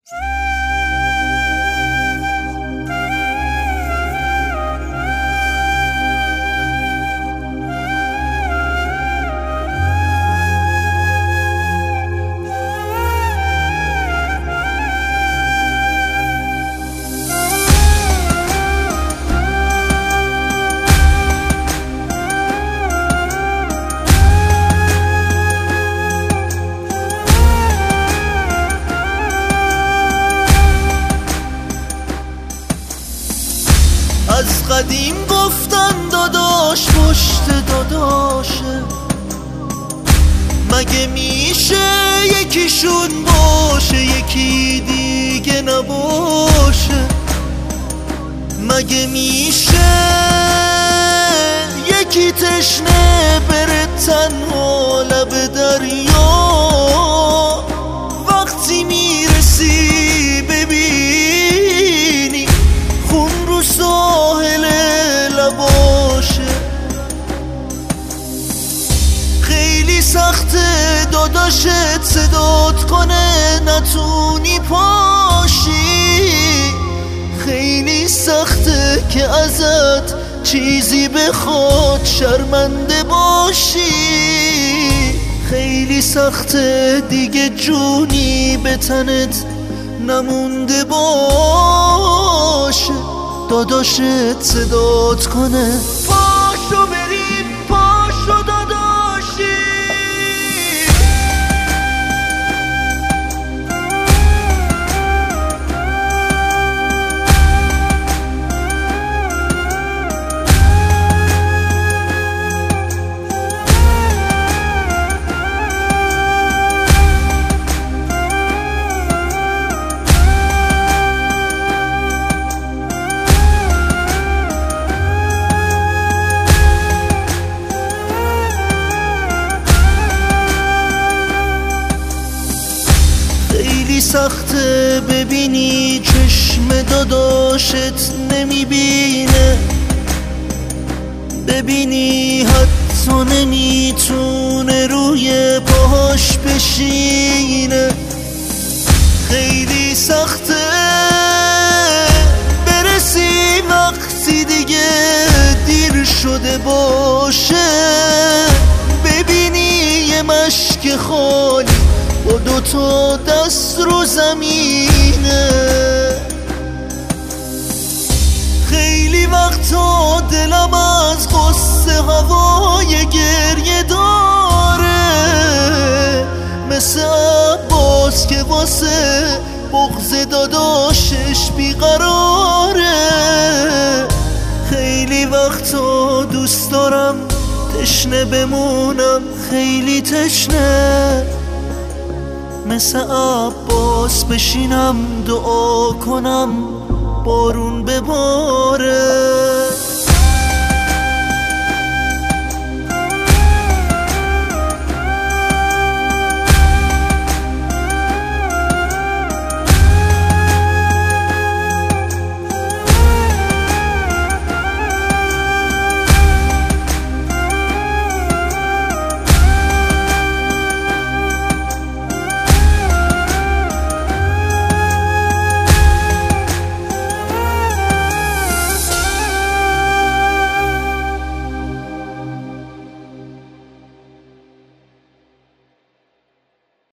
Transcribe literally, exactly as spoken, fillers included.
از قدیم گفتن داداش پشت داداشه، مگه میشه یکیشون باشه یکی دیگه نباشه؟ مگه میشه یکی تشنه بره تنها لب دریا؟ وقتی میرسی ببینی خون رو ساحل لباشه. خیلی سخته داداشت صدات کنه نتونی پاشی، خیلی سخته که ازت چیزی بخواد شرمنده باشی، خیلی سخته دیگه جونی به تنت نمونده باشه. داداشت صدات کنه پاشو بریم پاشو داداشی. خیلی سخته ببینی چشم داداشت نمیبینه، ببینی حتی نمیتونه روی پاهاش بشینه. خیلی سخته برسی وقتی دیگه دیر شده باشه، ببینی یه مشک خالی با دوتا دست رو زمینه. خیلی وقتا دلم از قصه هوای گریه داره، مثل عباس که واسه بغض داداشش بیقراره. خیلی وقتا دوست دارم تشنه بمونم، خیلی تشنه، مثل عباس بشینم دعا کنم بارون بباره.